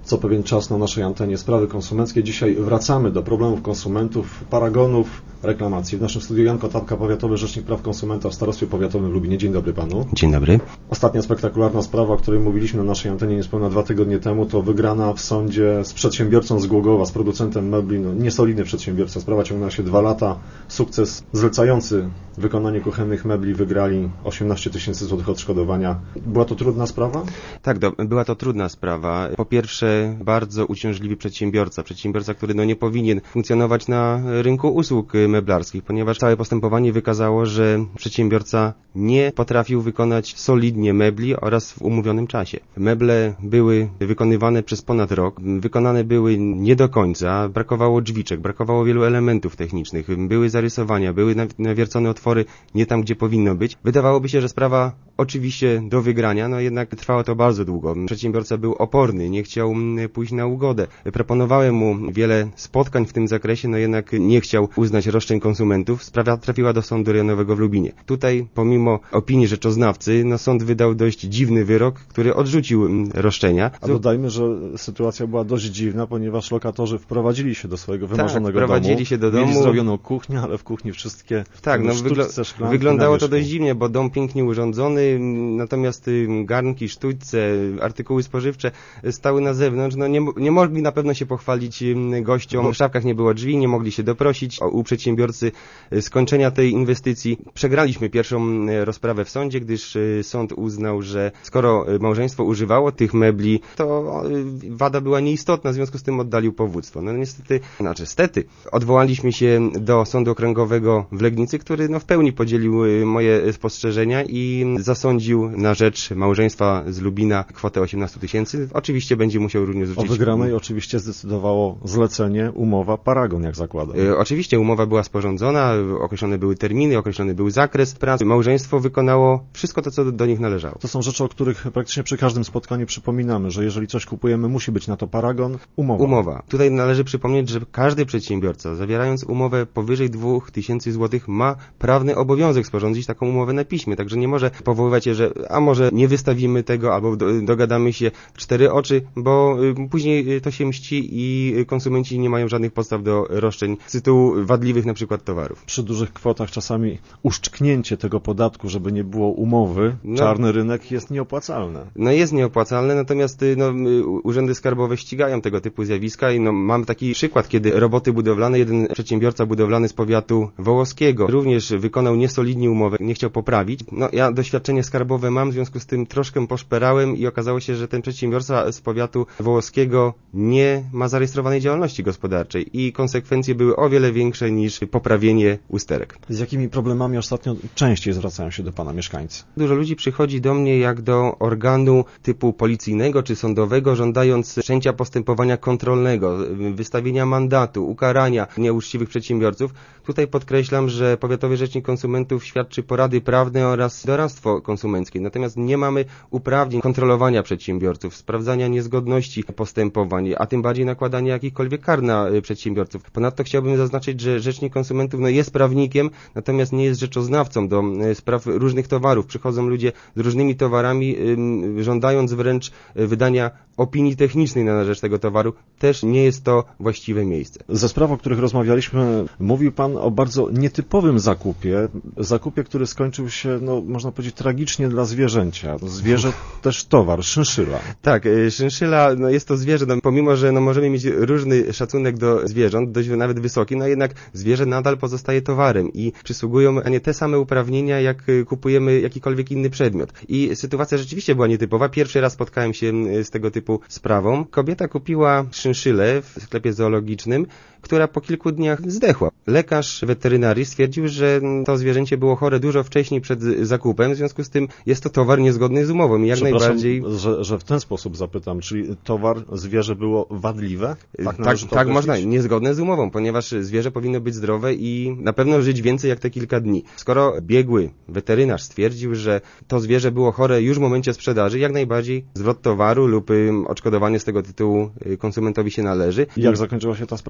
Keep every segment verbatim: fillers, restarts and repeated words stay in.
Co pewien czas na naszej antenie Sprawy Konsumenckie. Dzisiaj wracamy do problemów konsumentów, paragonów, reklamacji. W naszym studiu Jan Kotapka, powiatowy rzecznik praw konsumenta w Starostwie Powiatowym w Lubinie. Dzień dobry panu. Dzień dobry. Ostatnia spektakularna sprawa, o której mówiliśmy na naszej antenie niespełna dwa tygodnie temu, to wygrana w sądzie z przedsiębiorcą z Głogowa, z producentem mebli. No, niesolidny przedsiębiorca. Sprawa ciągnęła się dwa lata. Sukces zlecający wykonanie kuchennych mebli wygrali osiemnaście tysięcy złotych odszkodowania. Była to trudna sprawa? Tak, do, była to trudna sprawa. Po pierwsze, bardzo uciążliwy przedsiębiorca. Przedsiębiorca, który no, nie powinien funkcjonować na rynku usług meblarskich, ponieważ całe postępowanie wykazało, że przedsiębiorca nie potrafił wykonać solidnie mebli oraz w umówionym czasie. Meble były wykonywane przez ponad rok, wykonane były nie do końca, brakowało drzwiczek, brakowało wielu elementów technicznych, były zarysowania, były nawiercone otwory nie tam, gdzie powinno być. Wydawałoby się, że sprawa oczywiście do wygrania, no jednak trwało to bardzo długo. Przedsiębiorca był oporny, nie chciał pójść na ugodę. Proponowałem mu wiele spotkań w tym zakresie, no jednak nie chciał uznać roszczeń konsumentów. Sprawa trafiła do sądu rejonowego w Lubinie. Tutaj, pomimo opinii rzeczoznawcy, no sąd wydał dość dziwny wyrok, który odrzucił roszczenia. A dodajmy, że sytuacja była dość dziwna, ponieważ lokatorzy wprowadzili się do swojego wymarzonego tak, wprowadzili domu. się do domu. Mieli zrobioną kuchnię, ale w kuchni wszystkie tak, no, sztućce, szklanki wyglądało to dość dziwnie, bo dom pięknie urządzony, natomiast garnki, sztućce, artykuły spożywcze stały na zewnątrz. No nie, nie mogli na pewno się pochwalić gościom. W szafkach nie było drzwi, nie mogli się doprosić u przedsiębiorcy skończenia tej inwestycji. Przegraliśmy pierwszą rozprawę w sądzie, gdyż sąd uznał, że skoro małżeństwo używało tych mebli, to wada była nieistotna, w związku z tym oddalił powództwo. No niestety, znaczy stety, odwołaliśmy się do Sądu Okręgowego w Legnicy, który no, w pełni podzielił moje spostrzeżenia i zasądził na rzecz małżeństwa z Lubina kwotę osiemnaście tysięcy. Oczywiście będzie musiał również zwrócić... O wygranej oczywiście zdecydowało zlecenie, umowa, paragon, jak zakładam. E, oczywiście umowa była sporządzona, określone były terminy, określony był zakres prac. Małżeństwo wykonało wszystko to, co do, do nich należało. To są rzeczy, o których praktycznie przy każdym spotkaniu przypominamy, że jeżeli coś kupujemy, musi być na to paragon, umowa. Umowa. Tutaj należy przypomnieć, że każdy przedsiębiorca, zawierając umowę powyżej dwóch tysięcy złotych, ma prawny obowiązek sporządzić taką umowę na piśmie, także nie może powoływać się, że a może nie wystawimy tego, albo do, dogadamy się w cztery oczy, bo y, później to się mści i konsumenci nie mają żadnych podstaw do roszczeń z tytułu wadliwych na przykład towarów. Przy dużych kwotach czasami uszczknięcie tego podatku, żeby nie było umowy, no, czarny rynek jest nieopłacalne. No jest nieopłacalne, natomiast no, urzędy skarbowe ścigają tego typu zjawiska i no, mamy taki przykład, kiedy roboty budowlane, jeden przedsiębiorca budowlany z powiatu wołoskiego również wykonał niesolidnie umowę, nie chciał poprawić. No ja doświadczenie skarbowe mam, w związku z tym troszkę poszperałem i okazało się, że ten przedsiębiorca z powiatu wołoskiego nie ma zarejestrowanej działalności gospodarczej i konsekwencje były o wiele większe niż poprawienie usterek. Z jakimi problemami ostatnio częściej zwracają się do pana mieszkańcy? Dużo ludzi przychodzi do mnie jak do organu typu policyjnego czy sądowego, żądając wszczęcia postępowania kontrolnego, wystawienia mandatu, ukarania nieuczciwych przedsiębiorców. Tutaj podkreślam, że Powiatowy Rzecznik Konsumentów świadczy porady prawne oraz doradztwo konsumenckie. Natomiast nie mamy uprawnień kontrolowania przedsiębiorców, sprawdzania niezgodności postępowań, a tym bardziej nakładania jakichkolwiek kar na przedsiębiorców. Ponadto chciałbym zaznaczyć, że Rzecznik Konsumentów no, jest prawnikiem, natomiast nie jest rzeczoznawcą do spraw różnych towarów. Przychodzą ludzie z różnymi towarami, yy, żądając wręcz wydania opinii technicznej na rzecz tego towaru. Też nie jest to właściwe miejsce. Ze spraw, o których rozmawialiśmy, mówił pan o bardzo nietypowym zakupie. Zakupie, który skończył się, no, można powiedzieć, tragicznie dla zwierzęcia. Zwierzę też towar, szynszyla. Tak, szynszyla no, jest to zwierzę, no, pomimo, że no, możemy mieć różny szacunek do zwierząt, dość nawet wysoki, no jednak zwierzę nadal pozostaje towarem i przysługują a nie te same uprawnienia, jak kupujemy jakikolwiek inny przedmiot. I sytuacja rzeczywiście była nietypowa. Pierwszy raz spotkałem się z tego typu sprawą. Kobieta kupiła szynszylę w sklepie zoologicznym, która po kilku dniach zdechła. Lekarz weterynarii stwierdził, że to zwierzęcie było chore dużo wcześniej przed zakupem, w związku z tym jest to towar niezgodny z umową i jak najbardziej... Że, że w ten sposób zapytam, czyli towar, zwierzę było wadliwe? Tak, tak, tak można, niezgodne z umową, ponieważ zwierzę powinno być zdrowe i na pewno żyć więcej jak te kilka dni. Skoro biegły weterynarz stwierdził, że to zwierzę było chore już w momencie sprzedaży, jak najbardziej zwrot towaru lub odszkodowanie z tego tytułu konsumentowi się należy. Jak zakończyła się ta sprawa? Po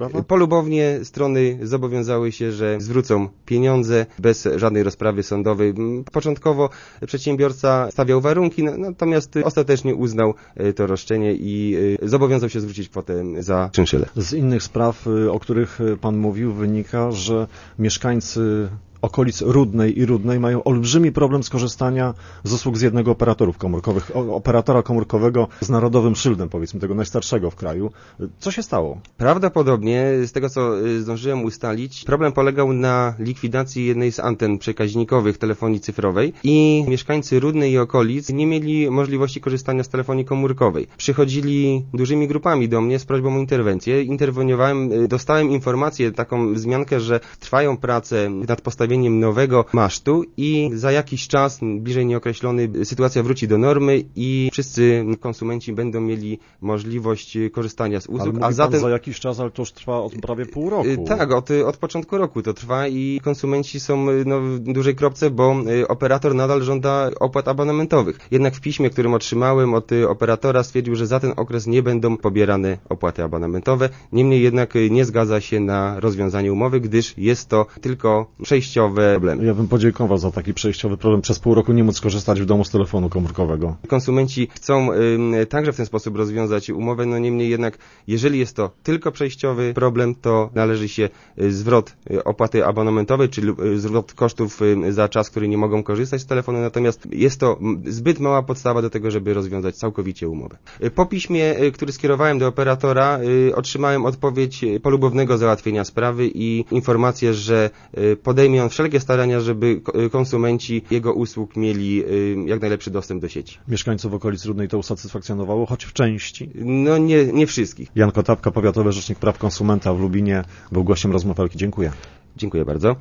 Polubownie strony zobowiązały się, że zwrócą pieniądze bez żadnej rozprawy sądowej. Początkowo przedsiębiorca stawiał warunki, natomiast ostatecznie uznał to roszczenie i zobowiązał się zwrócić kwotę za czynszylę. Z innych spraw, o których Pan mówił, wynika, że mieszkańcy okolic Rudnej i Rudnej mają olbrzymi problem z korzystania z usług z jednego operatorów komórkowych, operatora komórkowego z narodowym szyldem, powiedzmy, tego najstarszego w kraju. Co się stało? Prawdopodobnie, z tego co zdążyłem ustalić, problem polegał na likwidacji jednej z anten przekaźnikowych telefonii cyfrowej i mieszkańcy Rudnej i okolic nie mieli możliwości korzystania z telefonii komórkowej. Przychodzili dużymi grupami do mnie z prośbą o interwencję. Interweniowałem, dostałem informację, taką wzmiankę, że trwają prace nad postawieniem nowego masztu i za jakiś czas, bliżej nieokreślony, sytuacja wróci do normy i wszyscy konsumenci będą mieli możliwość korzystania z usług. Ale a zatem za jakiś czas, ale to już trwa od prawie pół roku. Tak, od, od początku roku to trwa i konsumenci są no, w dużej kropce, bo operator nadal żąda opłat abonamentowych. Jednak w piśmie, którym otrzymałem od operatora, stwierdził, że za ten okres nie będą pobierane opłaty abonamentowe. Niemniej jednak nie zgadza się na rozwiązanie umowy, gdyż jest to tylko przejściowe problemy. Ja bym podziękował za taki przejściowy problem. Przez pół roku nie móc korzystać w domu z telefonu komórkowego. Konsumenci chcą y, także w ten sposób rozwiązać umowę, no niemniej jednak, jeżeli jest to tylko przejściowy problem, to należy się y, zwrot y, opłaty abonamentowej, czyli y, zwrot kosztów y, za czas, który nie mogą korzystać z telefonu, natomiast jest to zbyt mała podstawa do tego, żeby rozwiązać całkowicie umowę. Y, po piśmie, y, który skierowałem do operatora, y, otrzymałem odpowiedź polubownego załatwienia sprawy i informację, że y, podejmie on wszelkie starania, żeby konsumenci jego usług mieli jak najlepszy dostęp do sieci. Mieszkańców okolic Rudnej to usatysfakcjonowało, choć w części? No nie, nie wszystkich. Jan Kotapka, Powiatowy Rzecznik Praw Konsumenta w Lubinie, był gościem Rozmów Elki. Dziękuję. Dziękuję bardzo.